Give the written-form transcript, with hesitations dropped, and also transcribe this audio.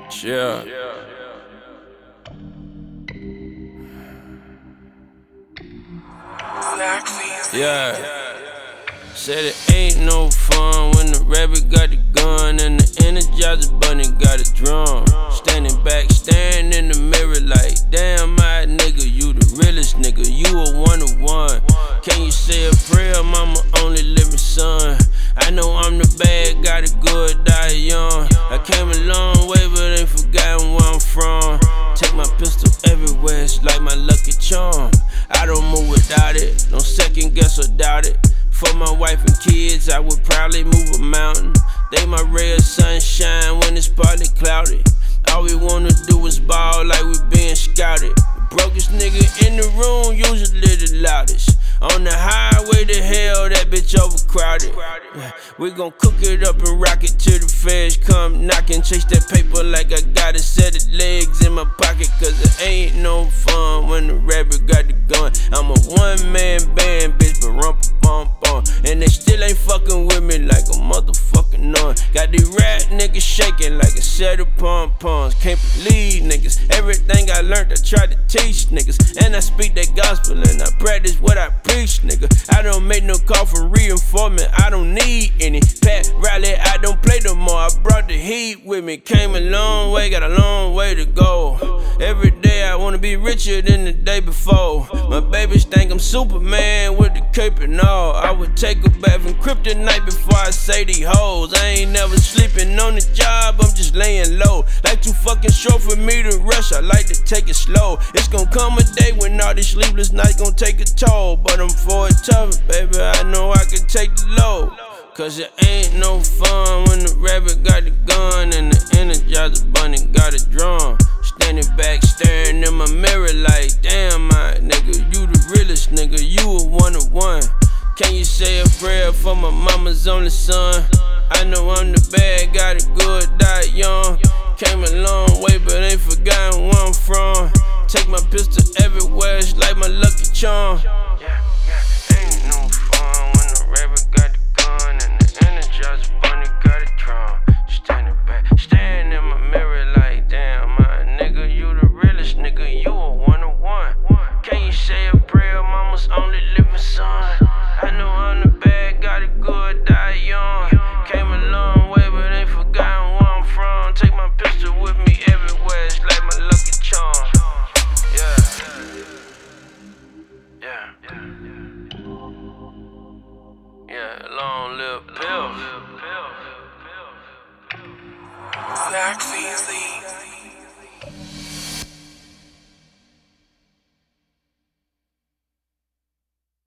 Yeah. Yeah. Said it ain't no fun when the rabbit got the gun and the Energizer bunny got a drum. Standing back, staring in the mirror like, damn, my nigga, you the realest nigga, you a one of one. Can you say a prayer, mama, only living son? I know I'm the bad guy, the good die young. I came a long way, but ain't forgotten where I'm from. Take my pistol everywhere, it's like my lucky charm. I don't move without it, no second guess or doubt it. For my wife and kids, I would probably move a mountain. They my ray of sunshine when it's partly cloudy. All we wanna do is ball like we being scouted. The brokest nigga in the room, usually the loudest. On the highway to hell, that bitch overcrowded. We gon' cook it up and rock it till the feds come knocking. Chase that paper like I got a set of legs in my pocket. Cause it ain't no fun when the rabbit got the gun. I'm a one-man band, bitch, but rumpa-bum-bum. And they still ain't fucking with me like a motherfucking nun. Got these rat niggas shaking like a set of pom-poms. Can't believe niggas, everything I learned I tried to teach niggas. And I speak that gospel and I practice what I preach, nigga. I don't make no call for reinforcement, I don't need any. Pat Riley, I don't play no more, I brought the heat with me. Came a long way, got a long way to go. Every day I wanna be richer than the day before. My babies think I'm Superman with the cape and all. I would take a bath in kryptonite before I say these hoes. I ain't never sleeping on the job, I'm just laying low. Like too fucking short for me to rush, I like to take it slow. It's gonna come a day when all these sleepless nights gonna take a toll. But I'm for it tough, baby, I know I can take the load. Cause it ain't no fun when the rabbit got the gun and the Energizer bunny got a drum. Standing back, staring in my mirror like, damn, my nigga, you the realest nigga, you a one of one. Can you say a prayer for my mama's only son? I know I'm the bad guy, the good die young. Came a long way, but ain't forgotten where I'm from. Take my pistol everywhere, it's like my lucky charm. Ain't no fun when the rabbit got the gun and the Energizer bunny got a drum. Standing back, staring in my mirror like, damn, my nigga, you the realest nigga, you a one of one. Can you say a prayer, mama's only living son? I know I'm the bad guy, the good die young. Came a long way, but ain't forgotten where I'm from. Take my pistol with me everywhere, it's like my lucky charm. Yeah, long live Bill. Black Feely.